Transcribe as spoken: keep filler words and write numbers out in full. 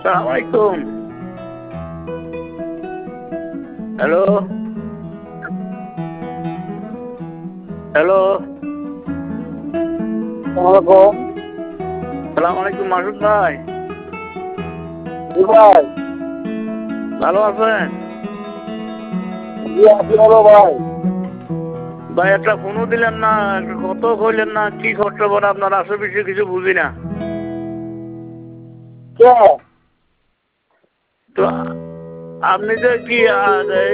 আসসালামু আলাইকুম। Hello hello আসসালামু আলাইকুম মাসুদ ভাই। জি ভাই। ভালো আছেন? জি আছি ভালো ভাই। ভাই একটা ফোনও দিলেন না, কত কইলেন না, কি খবর আপনার আশেপাশে কিছু বুঝি না। কে? তো আপনি যে কি